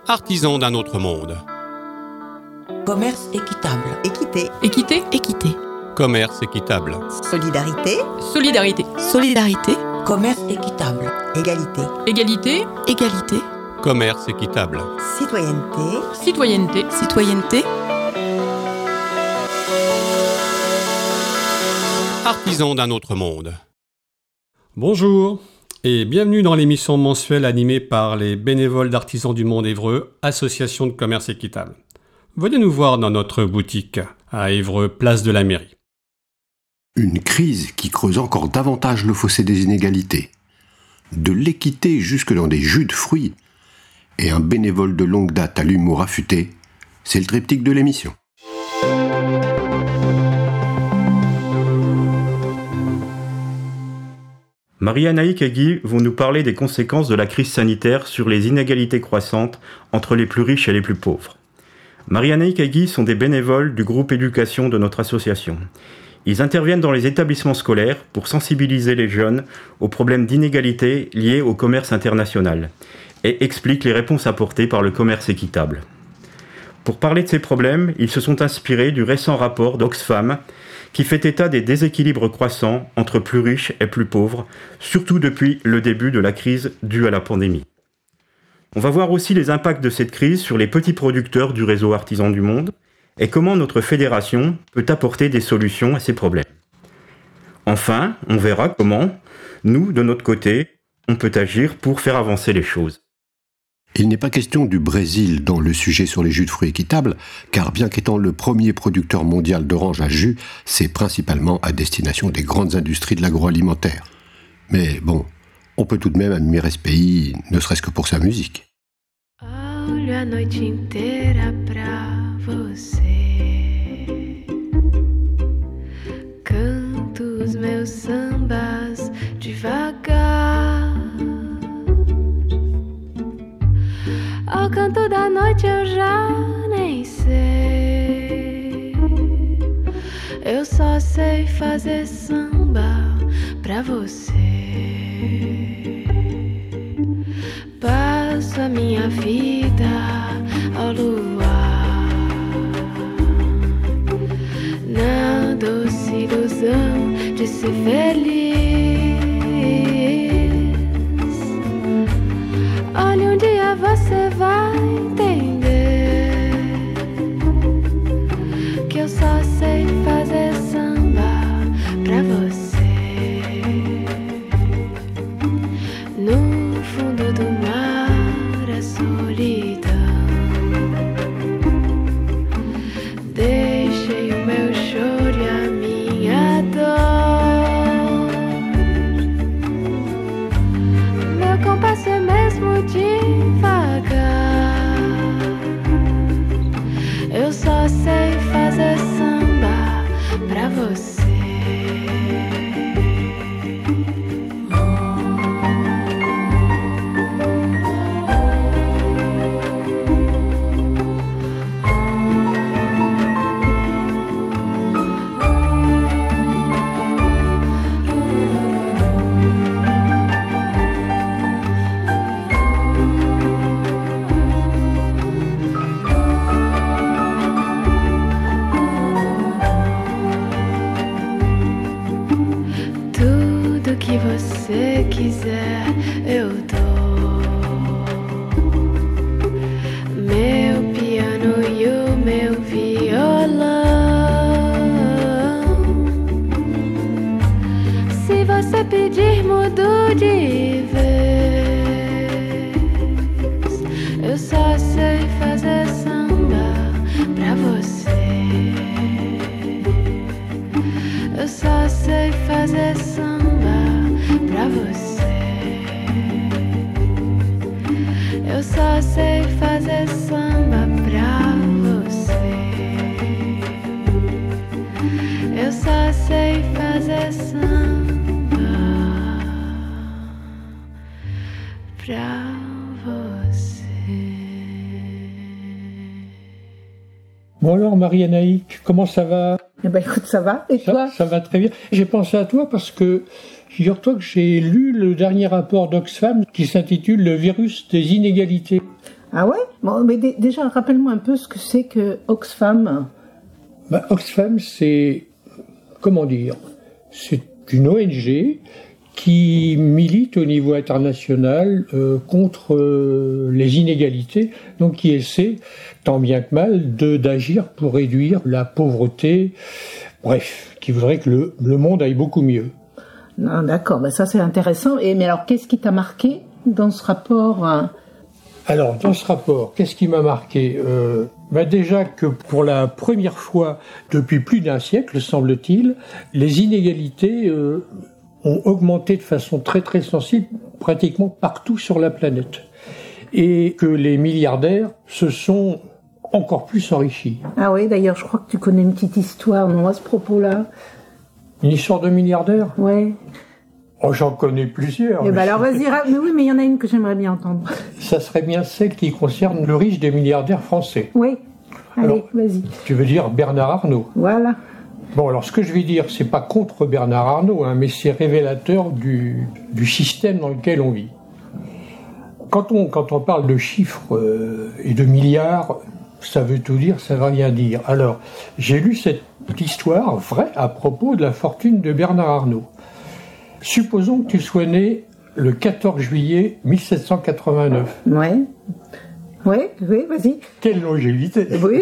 Artisans d'un autre monde. Commerce équitable. Équité. Équité. Équité. Commerce équitable. Solidarité. Solidarité. Solidarité. Commerce équitable. Égalité. Égalité. Égalité. Commerce équitable. Citoyenneté. Citoyenneté. Citoyenneté. Artisans d'un autre monde. Bonjour et bienvenue dans l'émission mensuelle animée par les bénévoles d'Artisans du Monde Évreux, association de commerce équitable. Venez nous voir dans notre boutique à Évreux, place de la Mairie. Une crise qui creuse encore davantage le fossé des inégalités. De l'équité jusque dans des jus de fruits. Et un bénévole de longue date à l'humour affûté, c'est le triptyque de l'émission. Marie-Anaïk et Guy vont nous parler des conséquences de la crise sanitaire sur les inégalités croissantes entre les plus riches et les plus pauvres. Marie-Anaïk et Guy sont des bénévoles du groupe éducation de notre association. Ils interviennent dans les établissements scolaires pour sensibiliser les jeunes aux problèmes d'inégalité liés au commerce international et expliquent les réponses apportées par le commerce équitable. Pour parler de ces problèmes, ils se sont inspirés du récent rapport d'Oxfam qui fait état des déséquilibres croissants entre plus riches et plus pauvres, surtout depuis le début de la crise due à la pandémie. On va voir aussi les impacts de cette crise sur les petits producteurs du réseau Artisans du Monde et comment notre fédération peut apporter des solutions à ces problèmes. Enfin, on verra comment, nous, de notre côté, on peut agir pour faire avancer les choses. Il n'est pas question du Brésil dans le sujet sur les jus de fruits équitables, car bien qu'étant le premier producteur mondial d'oranges à jus, c'est principalement à destination des grandes industries de l'agroalimentaire. Mais bon, on peut tout de même admirer ce pays, ne serait-ce que pour sa musique. Olho a noite inteira pra você. Canto os meus sambas devagar. Ao canto da noite eu já nem sei. Eu só sei fazer samba pra você. Passo a minha vida ao luar, na doce ilusão de ser feliz. Olha, um dia você vai entender que eu só sei fazer samba pra você. No fundo do mar a solidão. Deixei o meu choro e a minha dor. Meu compasso é mesmo devagar. Eu só sei fazer samba pra você. Tudo que você quiser eu dou. Meu piano e o meu violão. Se você pedir, mudo de vez. Eu só sei fazer samba pra você. Eu só sei fazer samba pra você. Eu só sei fazer samba pra você. Eu só sei fazer samba pra você. Bon alors Marie-Anaïk, comment ça va? Eh ben écoute, ça va, et toi? Ça va très bien. J'ai pensé à toi parce que figure-toi que j'ai lu le dernier rapport d'Oxfam qui s'intitule « Le virus des inégalités ». Ah ouais? Bon, mais déjà, rappelle-moi un peu ce que c'est que Oxfam. Oxfam, c'est, comment dire, c'est une ONG qui milite au niveau international contre les inégalités, donc qui essaie, tant bien que mal, d'agir pour réduire la pauvreté, bref, qui voudrait que le monde aille beaucoup mieux. Non, d'accord, ça c'est intéressant. Mais alors, qu'est-ce qui t'a marqué dans ce rapport Alors, dans ce rapport, qu'est-ce qui m'a marqué déjà que pour la première fois depuis plus d'un siècle, semble-t-il, les inégalités ont augmenté de façon très très sensible pratiquement partout sur la planète. Et que les milliardaires se sont encore plus enrichis. Ah oui, d'ailleurs, je crois que tu connais une petite histoire, non, à ce propos-là. Une histoire de milliardaires ? Ouais. Oh, j'en connais plusieurs. Alors vas-y, mais oui, mais il y en a une que j'aimerais bien entendre. Ça serait bien celle qui concerne le riche des milliardaires français. Oui. Allez, alors, vas-y. Tu veux dire Bernard Arnault ? Voilà. Bon, alors ce que je vais dire, c'est pas contre Bernard Arnault, mais c'est révélateur du système dans lequel on vit. Quand on parle de chiffres et de milliards, ça veut tout dire, ça veut rien dire. Alors, j'ai lu cette histoire vraie à propos de la fortune de Bernard Arnault. Supposons que tu sois né le 14 juillet 1789. Oui, vas-y. Quelle longévité. Oui.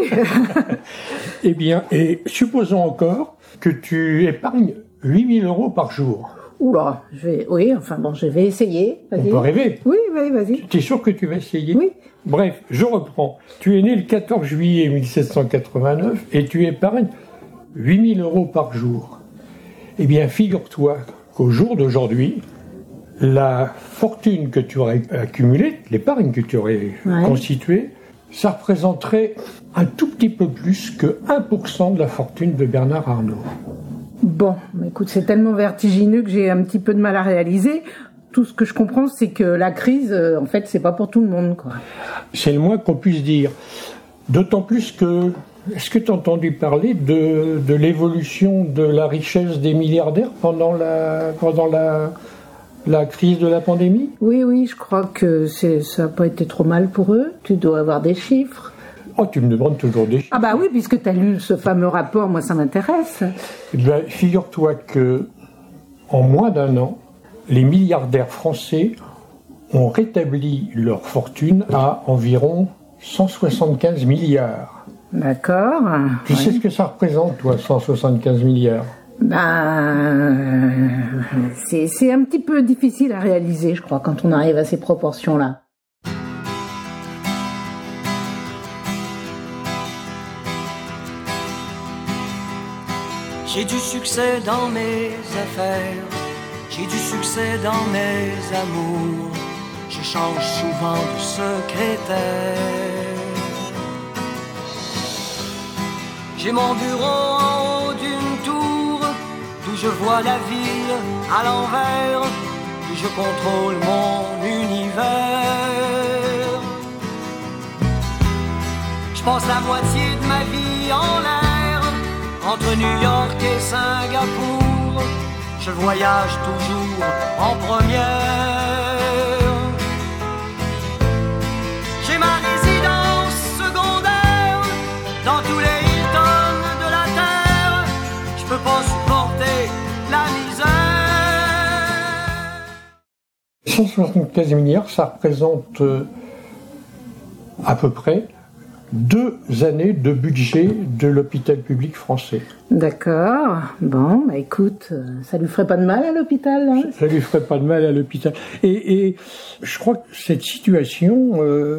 Eh bien, et supposons encore que tu épargnes 8 000 € par jour. Oula, je vais essayer. Vas-y. On peut rêver. Oui, vas-y. Tu es sûr que tu vas essayer ? Oui. Bref, je reprends. Tu es né le 14 juillet 1789 et tu épargnes 8 000 € par jour. Eh bien, figure-toi qu'au jour d'aujourd'hui, la fortune que tu aurais accumulée, l'épargne que tu aurais constituée, ça représenterait un tout petit peu plus que 1% de la fortune de Bernard Arnault. Bon, écoute, c'est tellement vertigineux que j'ai un petit peu de mal à réaliser. Tout ce que je comprends, c'est que la crise, en fait, c'est pas pour tout le monde, quoi. C'est le moins qu'on puisse dire. D'autant plus que, est-ce que tu as entendu parler de l'évolution de la richesse des milliardaires pendant la crise de la pandémie ? Oui, je crois que ça n'a pas été trop mal pour eux. Tu dois avoir des chiffres. Oh, tu me demandes toujours des chiffres. Ah bah oui, puisque tu as lu ce fameux rapport, moi ça m'intéresse. Figure-toi que, en moins d'un an, les milliardaires français ont rétabli leur fortune à environ 175 milliards. D'accord. Tu sais ce que ça représente, toi, 175 milliards ? C'est un petit peu difficile à réaliser, je crois, quand on arrive à ces proportions-là. J'ai du succès dans mes affaires, j'ai du succès dans mes amours, je change souvent de secrétaire. J'ai mon bureau en haut d'une tour, d'où je vois la ville à l'envers, et je contrôle mon univers. Je passe la moitié de ma vie en l'air, entre New York et Singapour, je voyage toujours en première. J'ai ma résidence secondaire dans tous les Hilton de la terre, je peux pas supporter la misère. 175 milliards, ça représente à peu près 2 années de budget de l'hôpital public français. D'accord. Bon, écoute, ça lui ferait pas de mal à l'hôpital, hein ? Ça lui ferait pas de mal à l'hôpital. Et je crois que cette situation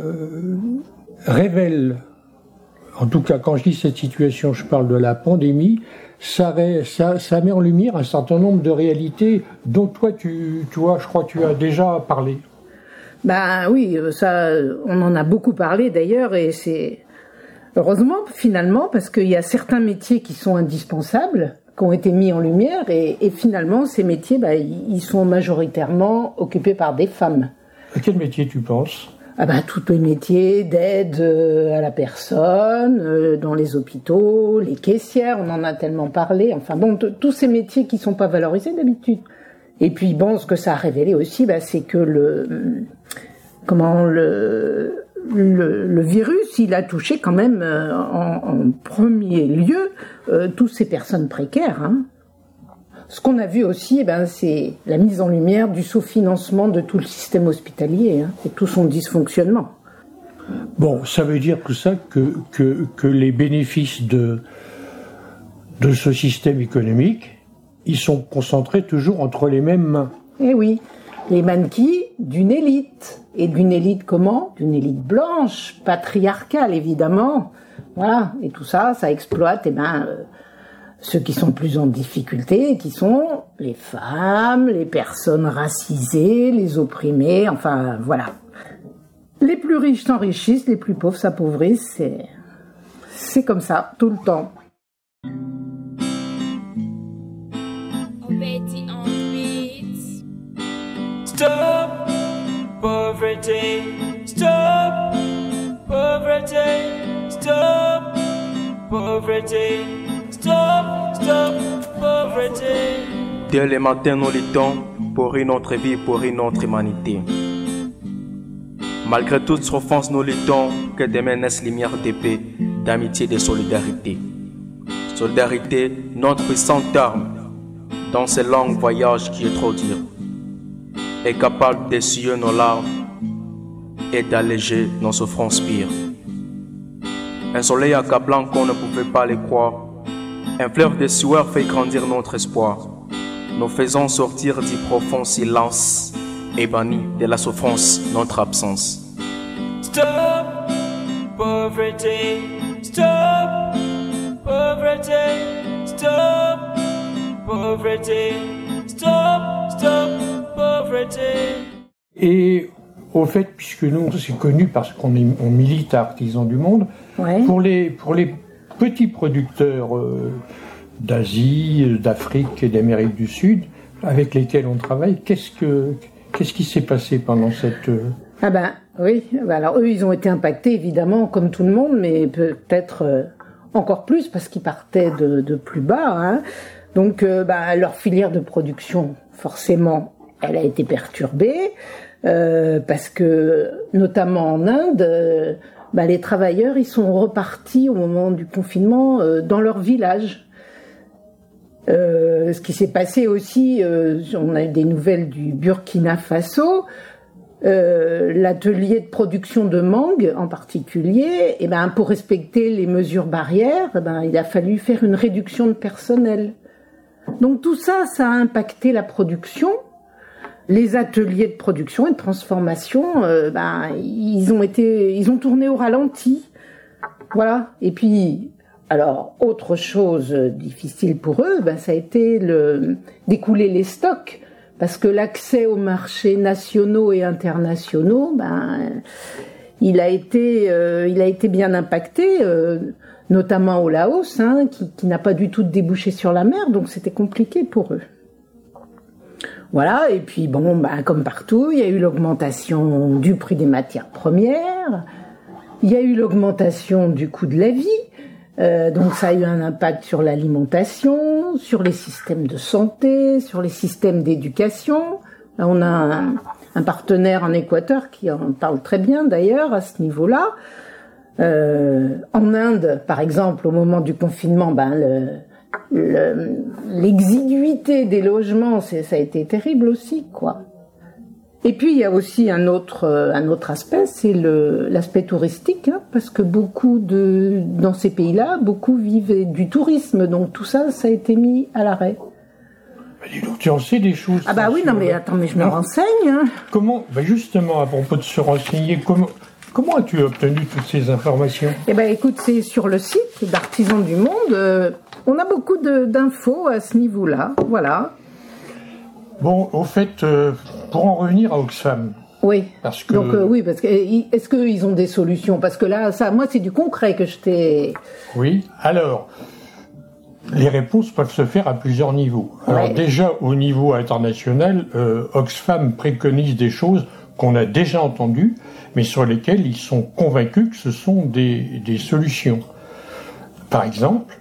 révèle, en tout cas quand je dis cette situation, je parle de la pandémie, ça met en lumière un certain nombre de réalités dont toi, tu vois, je crois que tu as déjà parlé. Oui, ça, on en a beaucoup parlé d'ailleurs, et c'est heureusement finalement, parce qu'il y a certains métiers qui sont indispensables, qui ont été mis en lumière, et finalement ces métiers, ils sont majoritairement occupés par des femmes. À quel métier tu penses ? Tous les métiers d'aide à la personne, dans les hôpitaux, les caissières, on en a tellement parlé, enfin bon, tous ces métiers qui sont pas valorisés d'habitude. Et puis ce que ça a révélé aussi, c'est que le virus, il a touché quand même en premier lieu toutes ces personnes précaires. Hein. Ce qu'on a vu aussi, c'est la mise en lumière du sous-financement de tout le système hospitalier et tout son dysfonctionnement. Bon, ça veut dire tout ça que les bénéfices de ce système économique, ils sont concentrés toujours entre les mêmes mains. Eh oui, les mannequins d'une élite. Et d'une élite comment ? D'une élite blanche, patriarcale évidemment. Voilà, et tout ça, ça exploite ceux qui sont plus en difficulté, qui sont les femmes, les personnes racisées, les opprimés, enfin voilà. Les plus riches s'enrichissent, les plus pauvres s'appauvrissent, c'est comme ça, tout le temps. Stop poverty, stop poverty, stop poverty, stop, stop poverty. Dès le matin, nous luttons pour une autre vie, pour une autre humanité. Malgré toute souffrance, nous luttons que demain naisse lumière de paix, d'amitié et de solidarité. Solidarité, notre puissante arme, dans ce long voyage qui est trop dur, est capable d'essuyer nos larmes et d'alléger nos souffrances pires. Un soleil accablant qu'on ne pouvait pas le croire, un fleuve de sueur fait grandir notre espoir. Nous faisons sortir du profond silence et bannir de la souffrance notre absence. Stop poverty, stop poverty, stop poverty, stop, stop poverty. Et au fait, puisque nous, c'est connu parce qu'on milite à Artisans du Monde, ouais. pour les petits producteurs d'Asie, d'Afrique et d'Amérique du Sud, avec lesquels on travaille, qu'est-ce qui s'est passé pendant cette... Oui, alors eux, ils ont été impactés, évidemment, comme tout le monde, mais peut-être encore plus, parce qu'ils partaient de plus bas. Hein. Donc, leur filière de production, forcément, elle a été perturbée, parce que, notamment en Inde, les travailleurs, ils sont repartis au moment du confinement dans leur village. Ce qui s'est passé aussi, on a eu des nouvelles du Burkina Faso, l'atelier de production de mangue en particulier, pour respecter les mesures barrières, il a fallu faire une réduction de personnel. Donc tout ça, ça a impacté la production. Les ateliers de production et de transformation, ils ont tourné au ralenti. Voilà. Et puis, alors, autre chose difficile pour eux, ça a été d'écouler les stocks. Parce que l'accès aux marchés nationaux et internationaux, il a été bien impacté, notamment au Laos, qui n'a pas du tout de débouché sur la mer, donc c'était compliqué pour eux. Voilà, et puis comme partout, il y a eu l'augmentation du prix des matières premières, il y a eu l'augmentation du coût de la vie, donc ça a eu un impact sur l'alimentation, sur les systèmes de santé, sur les systèmes d'éducation. Là, on a un partenaire en Équateur qui en parle très bien d'ailleurs à ce niveau-là. En Inde, par exemple, au moment du confinement, l'exiguïté des logements, ça a été terrible aussi, quoi. Et puis il y a aussi un autre aspect, c'est l'aspect touristique, parce que dans ces pays-là, beaucoup vivent du tourisme, donc tout ça, ça a été mis à l'arrêt. Dis donc, tu en sais des choses. Oui, non mais attends, mais je me renseigne. Comment, justement, à propos de se renseigner, comment as-tu obtenu toutes ces informations ? Écoute, c'est sur le site d'Artisans du Monde. On a beaucoup d'infos à ce niveau-là, voilà. Bon, au fait, pour en revenir à Oxfam. Oui. Parce que... Donc parce que est-ce qu'ils ont des solutions ? Parce que là, moi, c'est du concret que je t'ai. Oui. Alors, les réponses peuvent se faire à plusieurs niveaux. Alors déjà, au niveau international, Oxfam préconise des choses qu'on a déjà entendues, mais sur lesquelles ils sont convaincus que ce sont des solutions. Par exemple,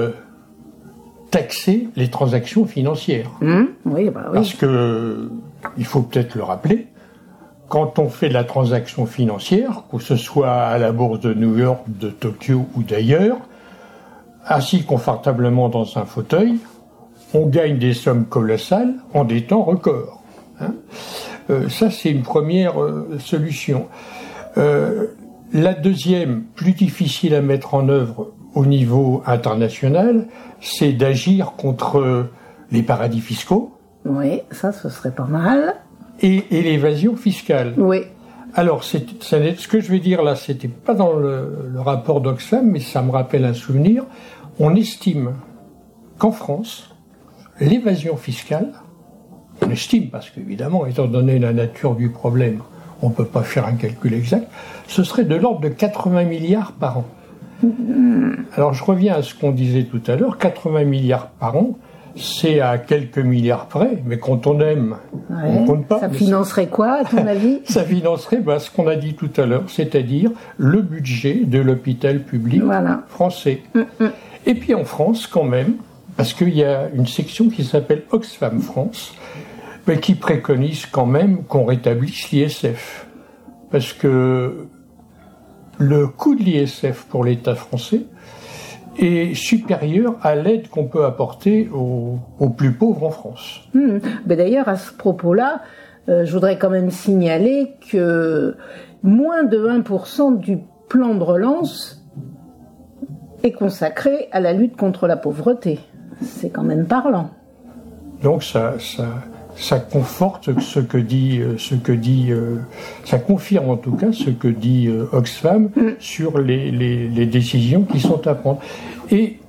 taxer les transactions financières. Oui. Parce que, il faut peut-être le rappeler, quand on fait de la transaction financière, que ce soit à la bourse de New York, de Tokyo ou d'ailleurs, assis confortablement dans un fauteuil, on gagne des sommes colossales en des temps records. Ça, c'est une première solution. La deuxième, plus difficile à mettre en œuvre au niveau international, c'est d'agir contre les paradis fiscaux. Oui, ça, ce serait pas mal. Et l'évasion fiscale. Oui. Alors, ce que je vais dire là, c'était pas dans le rapport d'Oxfam, mais ça me rappelle un souvenir. On estime qu'en France, l'évasion fiscale, on estime parce qu'évidemment, étant donné la nature du problème, on ne peut pas faire un calcul exact, ce serait de l'ordre de 80 milliards par an. Alors je reviens à ce qu'on disait tout à l'heure, 80 milliards par an, c'est à quelques milliards près, mais quand on aime, on compte pas. Ça financerait quoi, à ton avis? Ça financerait ce qu'on a dit tout à l'heure, c'est-à-dire le budget de l'hôpital public français. Et puis en France, quand même, parce qu'il y a une section qui s'appelle Oxfam France, mais qui préconise quand même qu'on rétablisse l'ISF. Parce que le coût de l'ISF pour l'État français est supérieur à l'aide qu'on peut apporter aux plus pauvres en France. D'ailleurs, à ce propos-là, je voudrais quand même signaler que moins de 1% du plan de relance est consacré à la lutte contre la pauvreté. C'est quand même parlant. Donc ça conforte ce que dit, ça confirme en tout cas ce que dit Oxfam sur les décisions qui sont à prendre. Et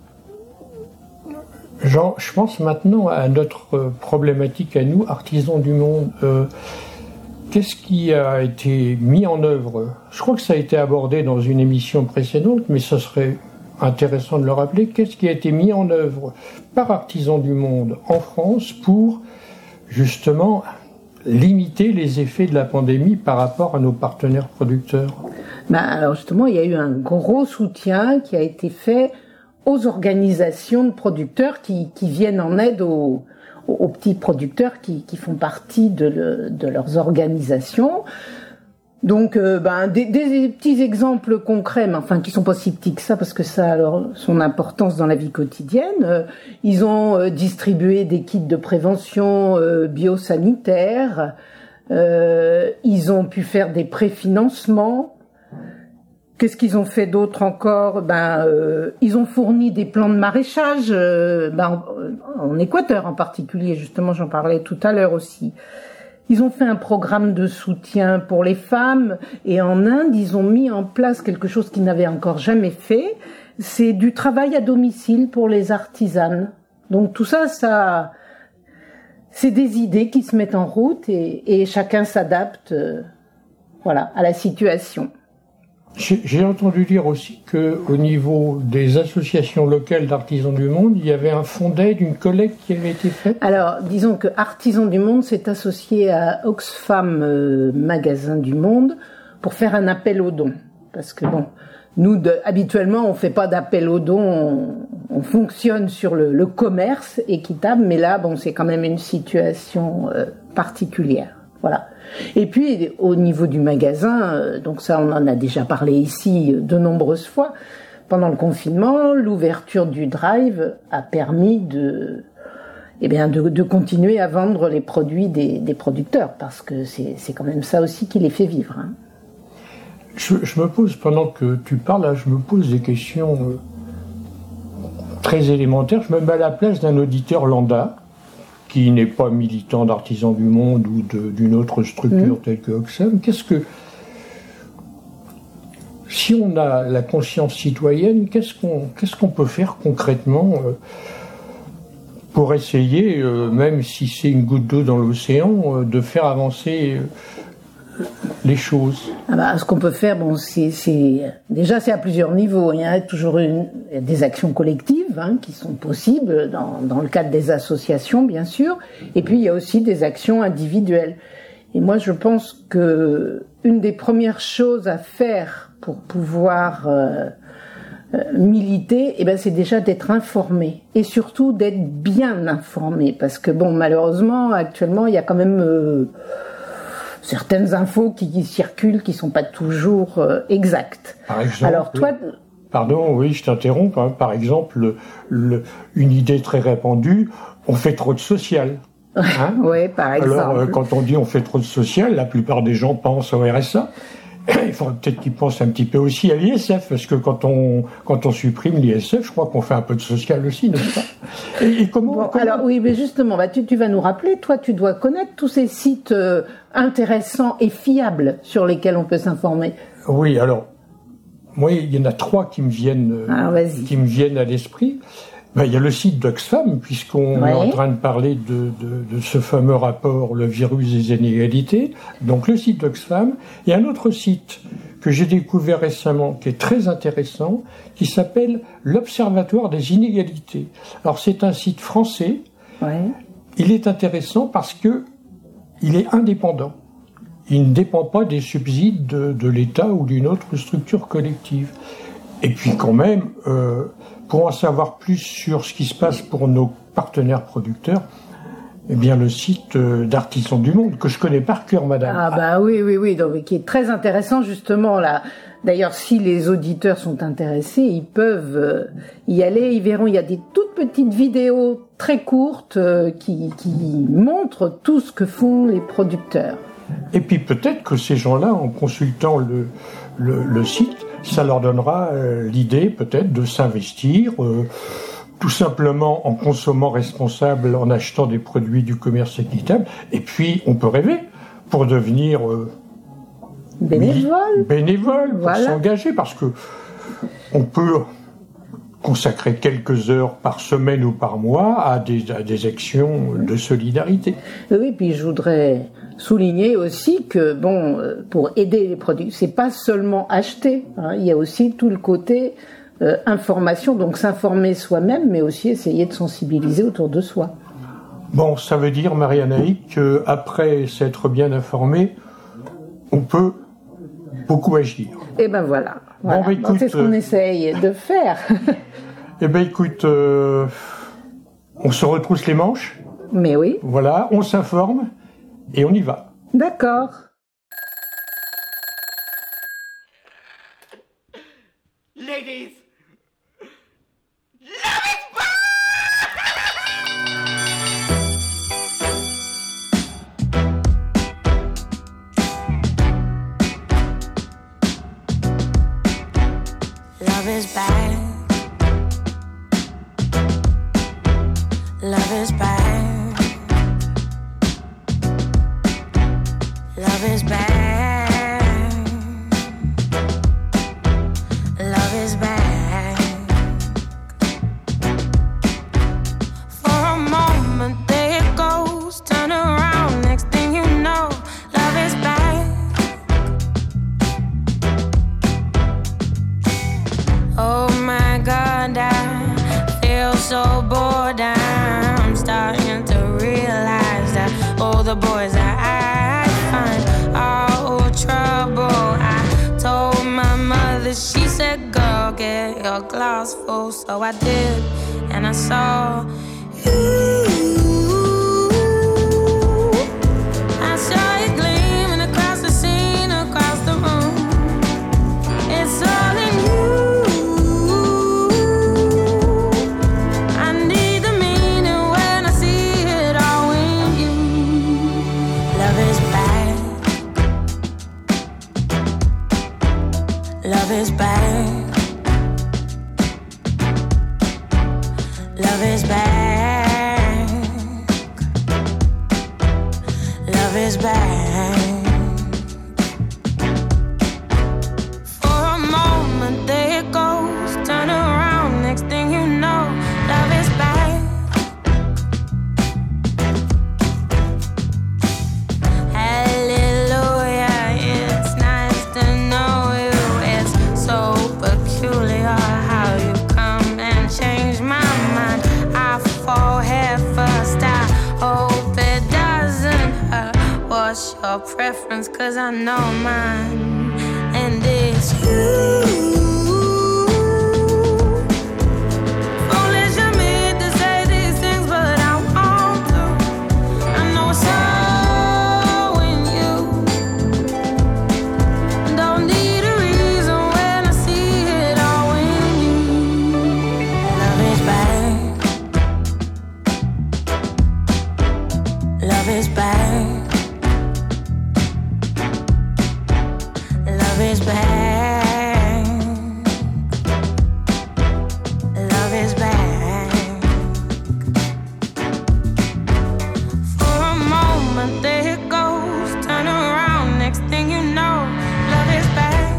je pense maintenant à notre problématique à nous, artisans du monde. Qu'est-ce qui a été mis en œuvre? Je crois que ça a été abordé dans une émission précédente, mais ce serait intéressant de le rappeler. Qu'est-ce qui a été mis en œuvre par Artisans du Monde en France pour justement limiter les effets de la pandémie par rapport à nos partenaires producteurs? Alors justement, il y a eu un gros soutien qui a été fait aux organisations de producteurs qui viennent en aide aux petits producteurs qui font partie de leurs organisations. Donc, des petits exemples concrets, mais enfin qui sont pas si petits que ça, parce que ça a son importance dans la vie quotidienne. Ils ont distribué des kits de prévention biosanitaire. Ils ont pu faire des préfinancements. Qu'est-ce qu'ils ont fait d'autre encore? Ils ont fourni des plans de maraîchage, en Équateur en particulier. Justement, j'en parlais tout à l'heure aussi. Ils ont fait un programme de soutien pour les femmes, et en Inde, ils ont mis en place quelque chose qu'ils n'avaient encore jamais fait. C'est du travail à domicile pour les artisanes. Donc tout ça, c'est des idées qui se mettent en route et chacun s'adapte, à la situation. J'ai entendu dire aussi qu'au niveau des associations locales d'Artisans du Monde, il y avait un fonds d'aide, une collecte qui avait été faite. Alors, disons que Artisans du Monde s'est associé à Oxfam Magasin du Monde pour faire un appel aux dons. Parce que nous, habituellement, on fait pas d'appel aux dons, on fonctionne sur le commerce équitable, mais là, c'est quand même une situation particulière. Voilà. Et puis, au niveau du magasin, donc ça, on en a déjà parlé ici de nombreuses fois, pendant le confinement, l'ouverture du drive a permis de continuer à vendre les produits des producteurs, parce que c'est quand même ça aussi qui les fait vivre. Je me pose, pendant que tu parles, là, je me pose des questions très élémentaires. Je me mets à la place d'un auditeur lambda, qui n'est pas militant d'Artisans du Monde ou d'une autre structure telle que Oxfam. Si on a la conscience citoyenne, qu'est-ce qu'on peut faire concrètement pour essayer, même si c'est une goutte d'eau dans l'océan, de faire avancer les choses? Ce qu'on peut faire, déjà c'est à plusieurs niveaux. Il y a toujours des actions collectives qui sont possibles dans le cadre des associations, bien sûr. Et puis il y a aussi des actions individuelles. Et moi, je pense que une des premières choses à faire pour pouvoir militer, c'est déjà d'être informé et surtout d'être bien informé, parce que malheureusement actuellement il y a quand même certaines infos qui circulent, qui sont pas toujours exactes. Par exemple, alors toi, pardon, oui, je t'interromps. Hein, par exemple, une idée très répandue, on fait trop de social. Hein oui, par exemple. Alors, quand on dit on fait trop de social, la plupart des gens pensent au RSA. Il faudrait peut-être qu'ils pensent un petit peu aussi à l'ISF, parce que quand on supprime l'ISF, je crois qu'on fait un peu de social aussi, n'est-ce pas ? Et comment, alors oui, mais justement, tu vas nous rappeler, toi, tu dois connaître tous ces sites intéressants et fiables sur lesquels on peut s'informer. Oui, alors, moi, il y en a 3 qui me viennent à l'esprit. Ben, il y a le site d'Oxfam, puisqu'on est en train de parler de ce fameux rapport, le virus des inégalités. Donc le site d'Oxfam. Il y a un autre site que j'ai découvert récemment, qui est très intéressant, qui s'appelle l'Observatoire des inégalités. Alors c'est un site français. Ouais. Il est intéressant parce que il est indépendant. Il ne dépend pas des subsides de l'État ou d'une autre structure collective. Et puis quand même, pour en savoir plus sur ce qui se passe pour nos partenaires producteurs, eh bien le site d'Artisans du Monde, que je connais par cœur, madame. Ah bah oui, donc, qui est très intéressant justement là. D'ailleurs, si les auditeurs sont intéressés, ils peuvent y aller, ils verront, il y a des toutes petites vidéos très courtes qui montrent tout ce que font les producteurs. Et puis peut-être que ces gens-là, en consultant le site, ça leur donnera l'idée peut-être de s'investir, tout simplement en consommant responsable, en achetant des produits du commerce équitable. Et puis on peut rêver pour devenir bénévole, pour s'engager, parce que on peut consacrer quelques heures par semaine ou par mois à des actions de solidarité. Oui, puis je voudrais souligner aussi que pour aider les produits, c'est pas seulement acheter, hein, il y a aussi tout le côté information, donc s'informer soi-même, mais aussi essayer de sensibiliser autour de soi. Bon, ça veut dire, Marie-Anaïque, qu'après s'être bien informé, on peut beaucoup agir. Et ben voilà. Bon, bah, écoute, c'est ce qu'on essaye de faire. Eh ben écoute, on se retrousse les manches. Mais oui. Voilà, on s'informe et on y va. D'accord. Ladies, Love is back. Love is back. Love is back. Love is back. For a moment there it goes, turn around, next thing you know, love is back. Oh my God, I feel so bored. I'm starting to realize that all the boys that I find are all trouble. I told my mother, she said, girl, get your glass full. So I did, and I saw you. I saw you gleaming across the scene, across the room. It's all in you. Love is back. Love is back. Love is back. For a moment there it goes, turn around, next thing you know, love is back. Hallelujah, it's nice to know you. So peculiar how you come and change my mind. I fall head first, I hope it doesn't hurt. What's your preference? 'Cause I know mine, and it's you. Foolish of me to say these things, but I want to. I know it's all in you. is back. Love is back. For a moment there it goes, turn around, next thing you know, love is back.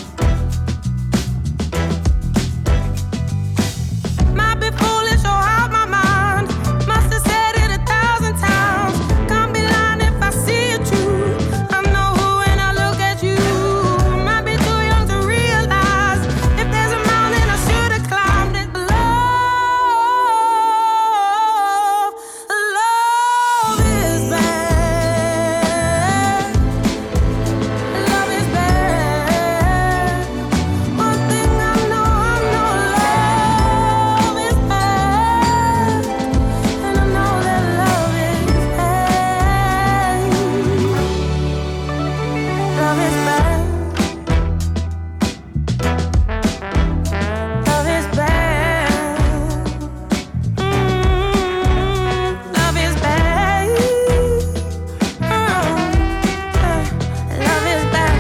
Might be foolish or out my mind, must have said it 1,000 times. Can't be lying if I see it true. I know who when I look at you. Might be too young to realize if there's a mountain I should have climbed it. Love is back. Love is back. One thing I know love is back. And I know that love is back. Love is back. Love is back. Love is back. Love is back.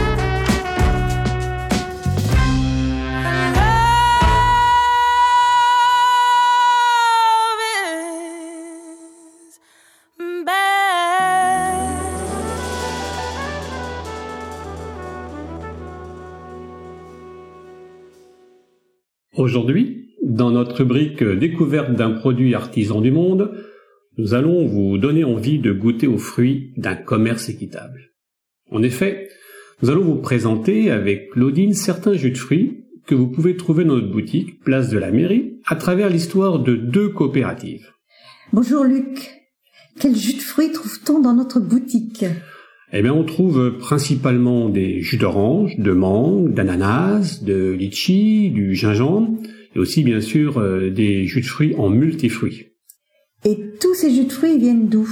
Aujourd'hui, dans notre rubrique découverte d'un produit artisan du monde, nous allons vous donner envie de goûter aux fruits d'un commerce équitable. En effet, nous allons vous présenter avec Claudine certains jus de fruits que vous pouvez trouver dans notre boutique, place de la Mairie, à travers l'histoire de 2 coopératives. Bonjour Luc. Quel jus de fruits trouve-t-on dans notre boutique? Eh bien, on trouve principalement des jus d'orange, de mangue, d'ananas, de litchi, du gingembre, et aussi bien sûr des jus de fruits en multifruits. Et tous ces jus de fruits viennent d'où?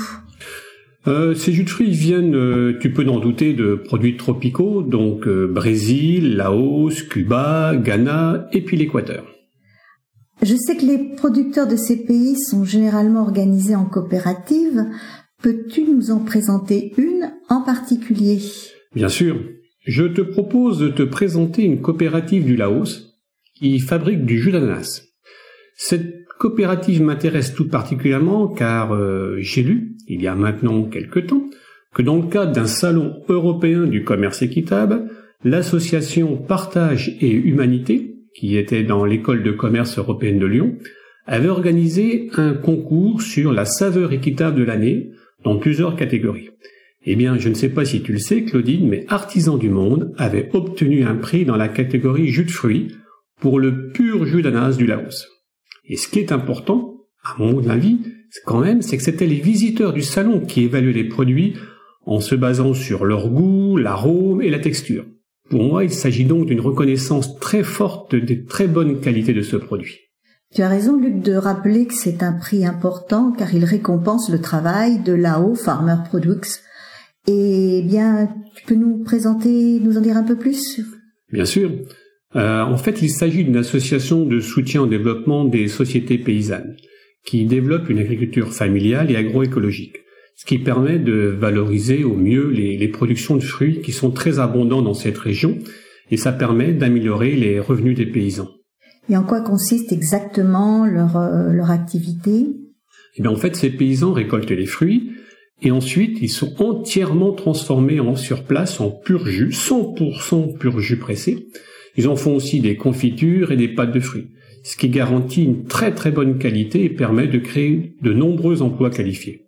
Ces jus de fruits viennent, tu peux n'en douter, de produits tropicaux, donc Brésil, Laos, Cuba, Ghana et puis l'Équateur. Je sais que les producteurs de ces pays sont généralement organisés en coopératives. Peux-tu nous en présenter une en particulier? Bien sûr. Je te propose de te présenter une coopérative du Laos qui fabrique du jus d'ananas. Cette coopérative m'intéresse tout particulièrement car j'ai lu, il y a maintenant quelque temps, que dans le cadre d'un salon européen du commerce équitable, l'association Partage et Humanité, qui était dans l'école de commerce européenne de Lyon, avait organisé un concours sur la saveur équitable de l'année dans plusieurs catégories. Eh bien, je ne sais pas si tu le sais, Claudine, mais Artisans du Monde avait obtenu un prix dans la catégorie jus de fruits pour le pur jus d'ananas du Laos. Et ce qui est important, à mon avis, c'est que c'était les visiteurs du salon qui évaluaient les produits en se basant sur leur goût, l'arôme et la texture. Pour moi, il s'agit donc d'une reconnaissance très forte des très bonnes qualités de ce produit. Tu as raison, Luc, de rappeler que c'est un prix important car il récompense le travail de l'AO Farmer Products. Eh bien, tu peux nous en dire un peu plus? Bien sûr. En fait, il s'agit d'une association de soutien au développement des sociétés paysannes qui développe une agriculture familiale et agroécologique, ce qui permet de valoriser au mieux les productions de fruits qui sont très abondantes dans cette région et ça permet d'améliorer les revenus des paysans. Et en quoi consiste exactement leur activité? Eh bien, en fait, ces paysans récoltent les fruits et ensuite ils sont entièrement transformés sur place en pur jus, 100% pur jus pressé. Ils en font aussi des confitures et des pâtes de fruits, ce qui garantit une très très bonne qualité et permet de créer de nombreux emplois qualifiés.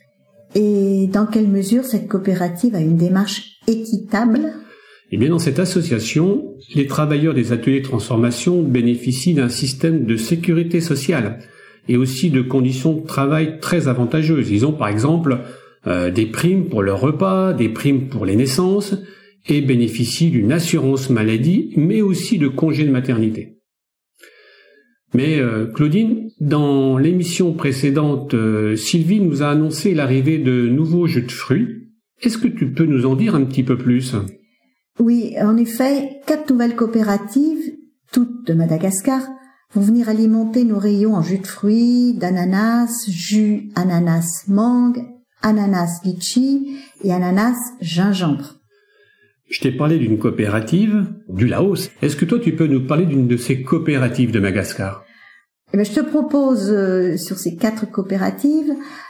Et dans quelle mesure cette coopérative a une démarche équitable? Eh bien, dans cette association, les travailleurs des ateliers de transformation bénéficient d'un système de sécurité sociale et aussi de conditions de travail très avantageuses. Ils ont par exemple des primes pour leurs repas, des primes pour les naissances et bénéficient d'une assurance maladie, mais aussi de congés de maternité. Mais Claudine, dans l'émission précédente, Sylvie nous a annoncé l'arrivée de nouveaux jus de fruits. Est-ce que tu peux nous en dire un petit peu plus ? Oui, en effet, 4 nouvelles coopératives, toutes de Madagascar, vont venir alimenter nos rayons en jus de fruits, d'ananas, jus ananas mangue, ananas litchi et ananas gingembre. Je t'ai parlé d'une coopérative du Laos. Est-ce que toi, tu peux nous parler d'une de ces coopératives de Madagascar ? Je te propose sur ces 4 coopératives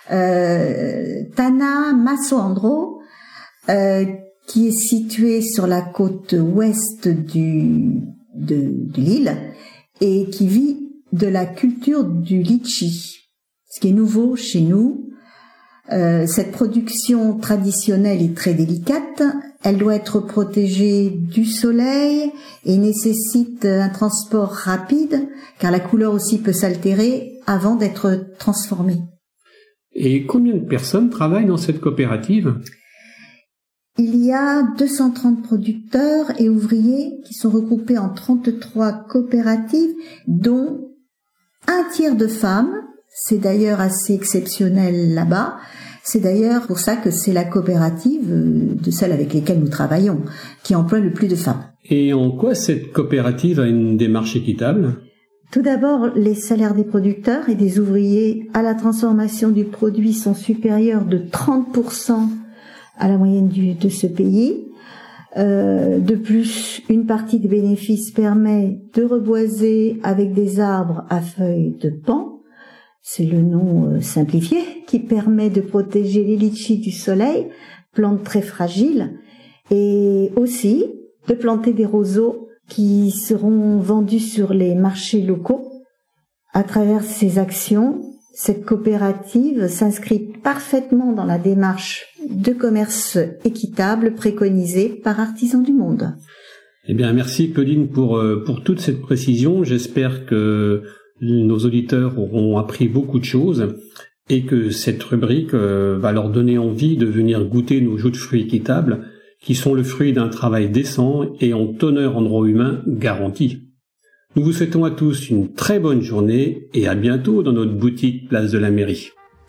Tana Masoandro, qui est située sur la côte ouest de l'île et qui vit de la culture du litchi, ce qui est nouveau chez nous. Cette production traditionnelle est très délicate. Elle doit être protégée du soleil et nécessite un transport rapide, car la couleur aussi peut s'altérer avant d'être transformée. Et combien de personnes travaillent dans cette coopérative ? Il y a 230 producteurs et ouvriers qui sont regroupés en 33 coopératives, dont un tiers de femmes. C'est d'ailleurs assez exceptionnel là-bas. C'est d'ailleurs pour ça que c'est la coopérative de celles avec lesquelles nous travaillons qui emploie le plus de femmes. Et en quoi cette coopérative a une démarche équitable ? Tout d'abord, les salaires des producteurs et des ouvriers à la transformation du produit sont supérieurs de 30% à la moyenne de ce pays. De plus, une partie des bénéfices permet de reboiser avec des arbres à feuilles de pan. C'est le nom simplifié qui permet de protéger les litchis du soleil, plantes très fragiles, et aussi de planter des roseaux qui seront vendus sur les marchés locaux. À travers ces actions, cette coopérative s'inscrit parfaitement dans la démarche de commerce équitable préconisée par Artisans du Monde. Eh bien, merci Pauline pour toute cette précision. J'espère que nos auditeurs auront appris beaucoup de choses et que cette rubrique va leur donner envie de venir goûter nos jus de fruits équitables qui sont le fruit d'un travail décent et en honneur en droits humains garantis. Nous vous souhaitons à tous une très bonne journée et à bientôt dans notre boutique Place de la Mairie.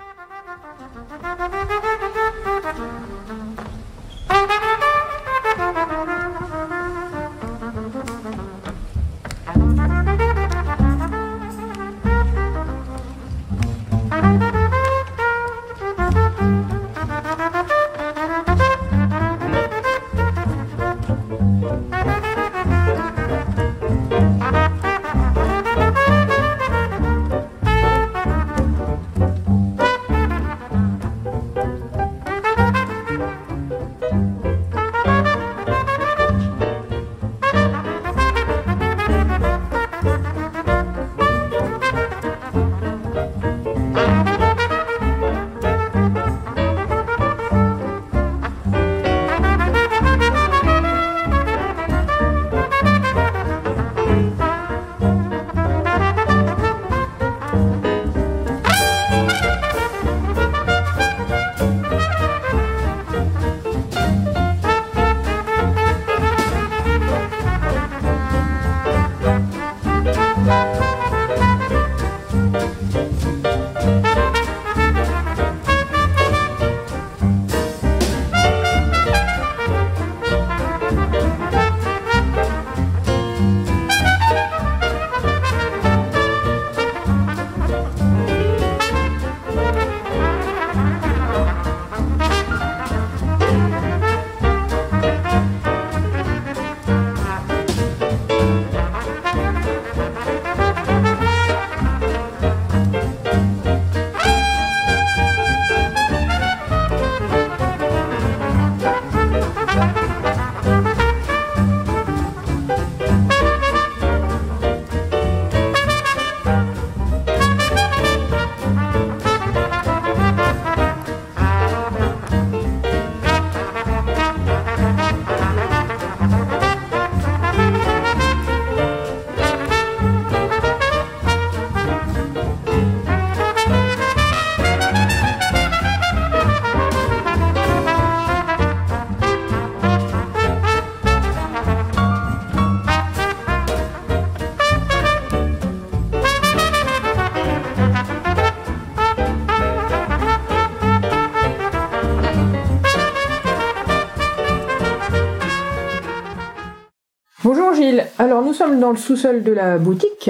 Bonjour Gilles, alors nous sommes dans le sous-sol de la boutique.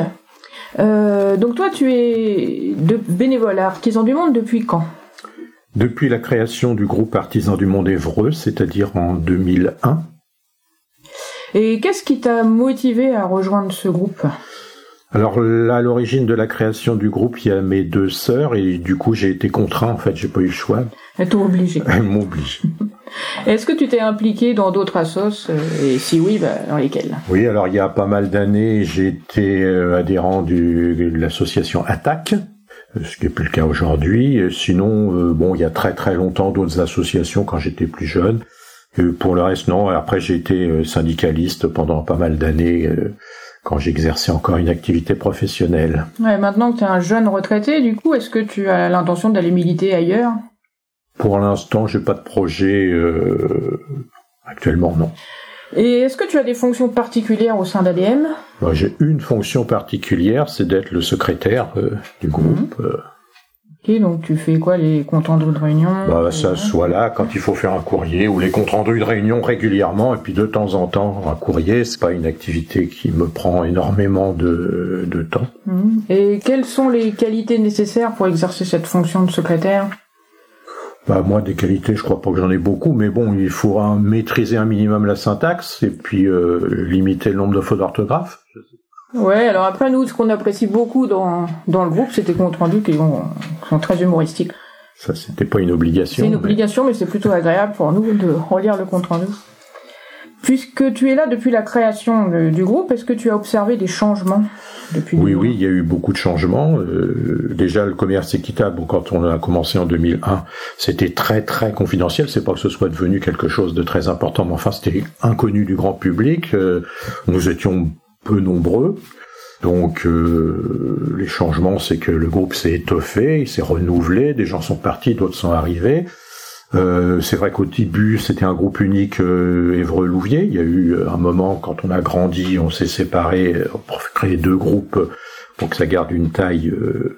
Donc toi tu es bénévole à Artisans du Monde depuis quand ? Depuis la création du groupe Artisans du Monde Évreux, c'est-à-dire en 2001. Et qu'est-ce qui t'a motivé à rejoindre ce groupe ? Alors là, à l'origine de la création du groupe, il y a mes 2 sœurs et du coup j'ai été contraint, en fait, j'ai pas eu le choix. Elles t'ont obligé. Elles m'ont obligé. Est-ce que tu t'es impliqué dans d'autres assos et si oui, dans lesquelles ? Oui, alors il y a pas mal d'années, j'ai été adhérent de l'association Attaque, ce qui n'est plus le cas aujourd'hui. Sinon, il y a très très longtemps d'autres associations quand j'étais plus jeune. Pour le reste, non. Après, j'ai été syndicaliste pendant pas mal d'années quand j'exerçais encore une activité professionnelle. Ouais, maintenant que tu es un jeune retraité, du coup, est-ce que tu as l'intention d'aller militer ailleurs ? Pour l'instant, j'ai pas de projet actuellement, non. Et est-ce que tu as des fonctions particulières au sein d'ADM ? J'ai une fonction particulière, c'est d'être le secrétaire du groupe. Ok, donc tu fais quoi, les comptes rendus de réunion ? Ça, soit là, quand il faut faire un courrier, ou les comptes rendus de réunion régulièrement, et puis de temps en temps, un courrier, c'est pas une activité qui me prend énormément de temps. Et quelles sont les qualités nécessaires pour exercer cette fonction de secrétaire ? Moi, des qualités, je crois pas que j'en ai beaucoup, mais bon, il faudra maîtriser un minimum la syntaxe, et puis limiter le nombre de fautes d'orthographe. Ouais, alors après, nous, ce qu'on apprécie beaucoup dans le groupe, c'est tes comptes rendus qui sont très humoristiques. Ça, c'était pas une obligation. C'est une obligation, mais c'est plutôt agréable pour nous de relire le compte rendu. Puisque tu es là depuis la création du groupe, est-ce que tu as observé des changements depuis ? Oui, il y a eu beaucoup de changements. Déjà, le commerce équitable, quand on a commencé en 2001, c'était très très confidentiel. C'est pas que ce soit devenu quelque chose de très important, mais enfin, c'était inconnu du grand public. Nous étions peu nombreux. Donc les changements, c'est que le groupe s'est étoffé, il s'est renouvelé, des gens sont partis, d'autres sont arrivés. C'est vrai qu'au début, c'était un groupe unique Évreux-Louviers. Il y a eu un moment, quand on a grandi, on s'est séparés pour créer 2 groupes pour que ça garde une taille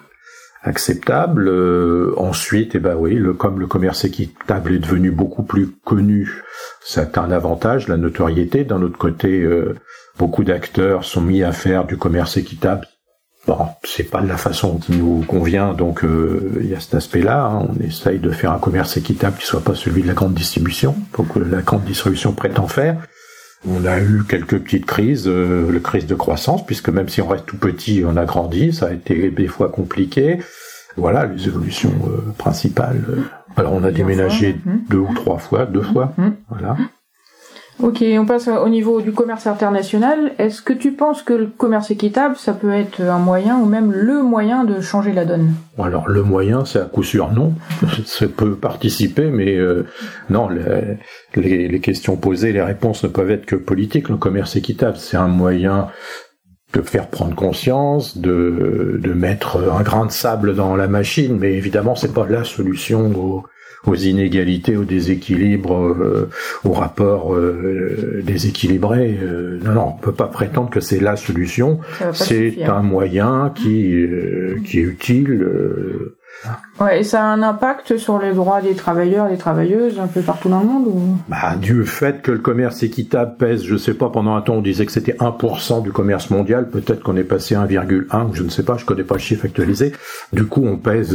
acceptable. Ensuite, comme le commerce équitable est devenu beaucoup plus connu, ça a un avantage, la notoriété. D'un autre côté, beaucoup d'acteurs sont mis à faire du commerce équitable. C'est pas de la façon qui nous convient, donc il y a cet aspect-là. On essaye de faire un commerce équitable qui soit pas celui de la grande distribution, pour que la grande distribution prétend faire. On a eu quelques petites crises, la crise de croissance, puisque même si on reste tout petit, on a grandi, ça a été des fois compliqué. Voilà les évolutions principales. Alors on a déménagé 2 ou 3 fois, 2 fois, voilà. Ok, on passe au niveau du commerce international. Est-ce que tu penses que le commerce équitable, ça peut être un moyen ou même le moyen de changer la donne ? Alors le moyen, c'est à coup sûr non. Ça peut participer, mais non, les questions posées, les réponses ne peuvent être que politiques. Le commerce équitable, c'est un moyen de faire prendre conscience, de mettre un grain de sable dans la machine, mais évidemment, c'est pas la solution aux inégalités, aux déséquilibres, aux rapports déséquilibrés. Non, on peut pas prétendre que c'est la solution. C'est un moyen qui est utile. Ouais, et ça a un impact sur les droits des travailleurs et des travailleuses un peu partout dans le monde ou... Du fait que le commerce équitable pèse, je sais pas, pendant un temps on disait que c'était 1% du commerce mondial, peut-être qu'on est passé à 1,1, je ne sais pas, je connais pas le chiffre actualisé. Du coup on pèse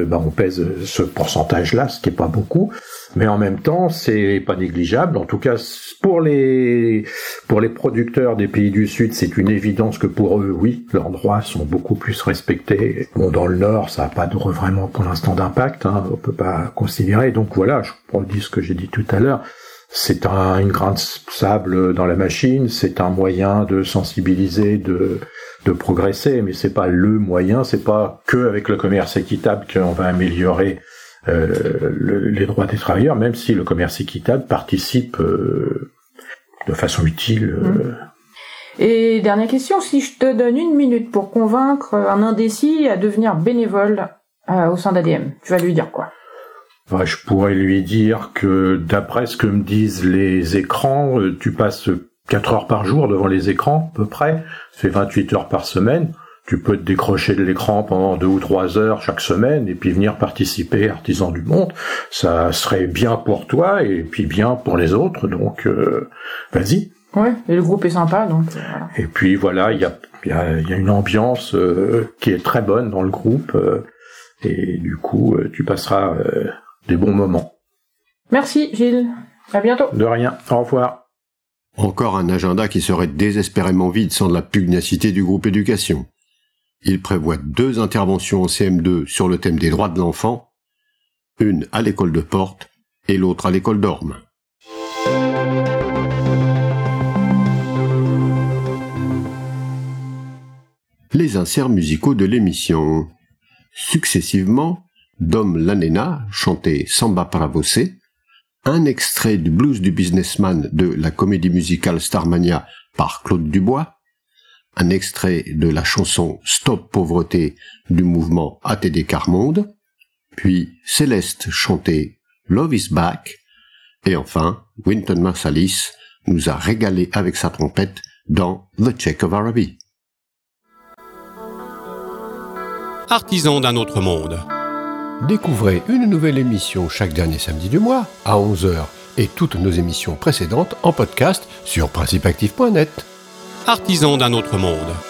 ce pourcentage-là, ce qui est pas beaucoup, mais en même temps c'est pas négligeable. En tout cas pour les producteurs des pays du Sud, c'est une évidence que pour eux, oui, leurs droits sont beaucoup plus respectés. Bon, dans le Nord, ça n'a pas vraiment pour l'instant d'impact, on peut pas considérer. Donc voilà, je redis ce que j'ai dit tout à l'heure. C'est une grain de sable dans la machine, c'est un moyen de sensibiliser, de progresser, mais c'est pas le moyen, c'est pas que avec le commerce équitable qu'on va améliorer les droits des travailleurs, même si le commerce équitable participe de façon utile. Et dernière question, si je te donne 1 minute pour convaincre un indécis à devenir bénévole au sein d'ADM, tu vas lui dire quoi ? Je pourrais lui dire que d'après ce que me disent les écrans, tu passes 4 heures par jour devant les écrans, à peu près, ça fait 28 heures par semaine. Tu peux te décrocher de l'écran pendant 2 ou 3 heures chaque semaine et puis venir participer à Artisans du Monde. Ça serait bien pour toi et puis bien pour les autres, donc vas-y. Ouais, et le groupe est sympa, donc voilà. Et puis voilà, il y a une ambiance qui est très bonne dans le groupe et du coup tu passeras des bons moments. Merci Gilles, à bientôt. De rien, au revoir. Encore un agenda qui serait désespérément vide sans la pugnacité du groupe éducation. Il prévoit 2 interventions en CM2 sur le thème des droits de l'enfant, une à l'école de Portes et l'autre à l'école d'Orme. Les inserts musicaux de l'émission. Successivement, Dom Lanena, chanté Samba para você, un extrait du blues du businessman de la comédie musicale Starmania par Claude Dubois, un extrait de la chanson Stop Pauvreté du mouvement ATD Carmonde, puis Céleste chanté Love is Back, et enfin Wynton Marsalis nous a régalé avec sa trompette dans The Check of Araby. Artisans d'un autre monde. Découvrez une nouvelle émission chaque dernier samedi du mois à 11h et toutes nos émissions précédentes en podcast sur principeactive.net. Artisans d'un autre monde.